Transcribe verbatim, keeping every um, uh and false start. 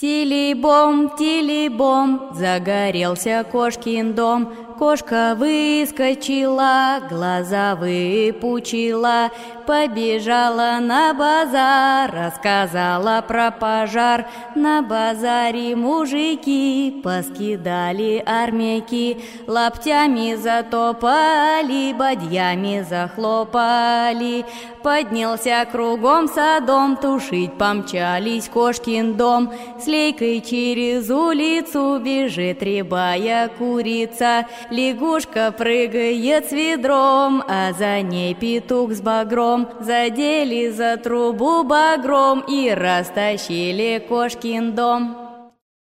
Тили-бом, тили-бом, загорелся кошкин дом. Кошка выскочила, глаза выпучила, побежала на базар, рассказала про пожар. На базаре мужики поскидали армейки, лаптями затопали, бадьями захлопали. Поднялся кругом садом, тушить помчались кошкин дом. С лейкой через улицу бежит рябая курица. Лягушка прыгает с ведром, а за ней петух с багром. Задели за трубу багром и растащили кошкин дом.